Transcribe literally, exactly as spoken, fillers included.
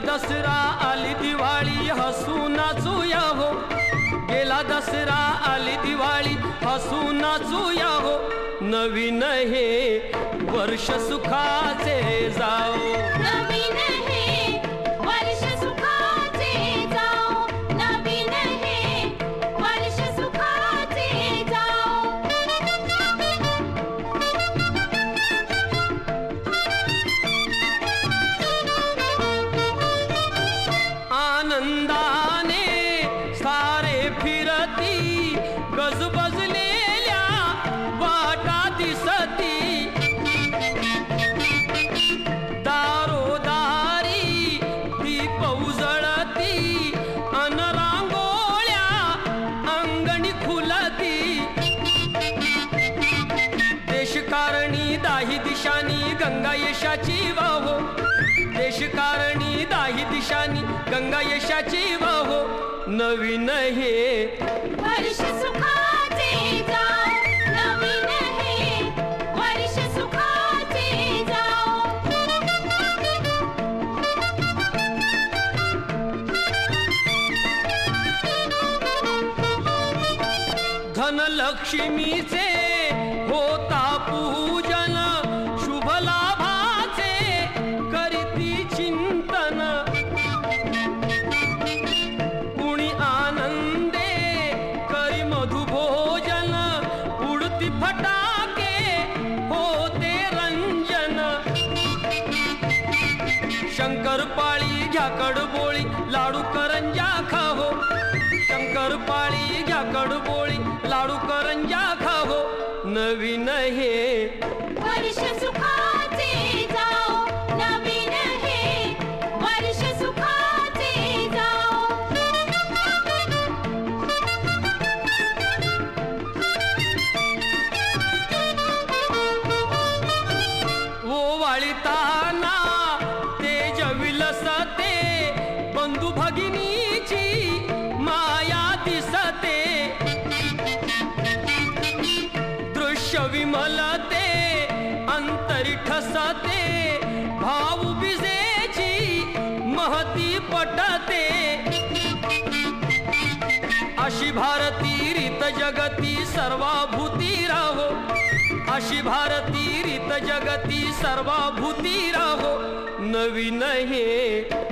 दसरा आली दिवाळी हसू नाचूया हो, गेला दसरा आली दिवाळी हसू नाचूया हो, नवीन हे वर्ष सुखाचे जाओ, नवीन हे वर्ष सुखाचे जाओ, नवीन हे वर्ष सुखाचे जाओ. आनंदाने सारे फिरती गजबजलेल्या वाटा दिसती, दारोदारी दीप उजळती अन रांगोळ्या अंगणी खुलती, देशकारणी दाही दिशानी गंगा यशाची वाहो, देशकारणी दाही दिशानी गंगा यशाची वाहो, नवीन हे वर्ष सुखाचे जाओ, नवीन हे वर्ष सुखाचे जाओ. धनलक्ष्मीचे होता पूजन, शुभ लाभाचे करीती चिंतन, कुणी आनंदे करी मधुभोजन, उडती फटाके होते रंजन, शंकरपाळी घ्या कडबोळी लाडू करंजा खाहो, शंकरपाळी घ्या कडबोळी लाडू करंजा खाहो, नवीन हे वर्ष सुखाचे जाओ, नवीन हे वर्ष सुखाचे जाओ. ओवाळताना तेज विलसते, बंधू भगिनीची माया दिसते, दृश्य विमलते अंतरी ठसते, भाऊ बिजेची महती पटते, अशी भारती रीत जगती सर्वाभूती राहो, अशी भारती रीत जगती सर्वाभूती राहो, नवीन हे